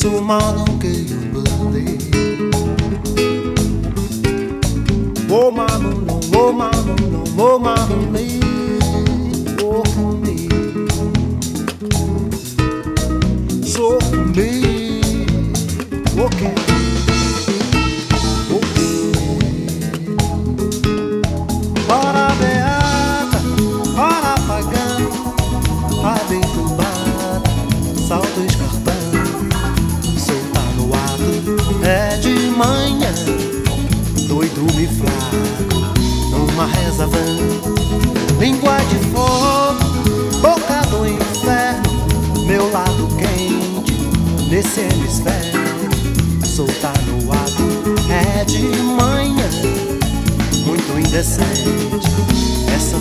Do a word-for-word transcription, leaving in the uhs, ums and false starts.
so long que eu believe. Oh mama, no, oh mama, no, oh mama, me, oh me, so me, okay, okay. Hora beata, hora apagada, rádio entubada, salto escarpando, solta no ato, é de manhã. Doido me flaco, numa reza vã, língua de fogo, boca do inferno, meu lado quente, nesse hemisfério, soltar no ato, é de manhã, muito indecente.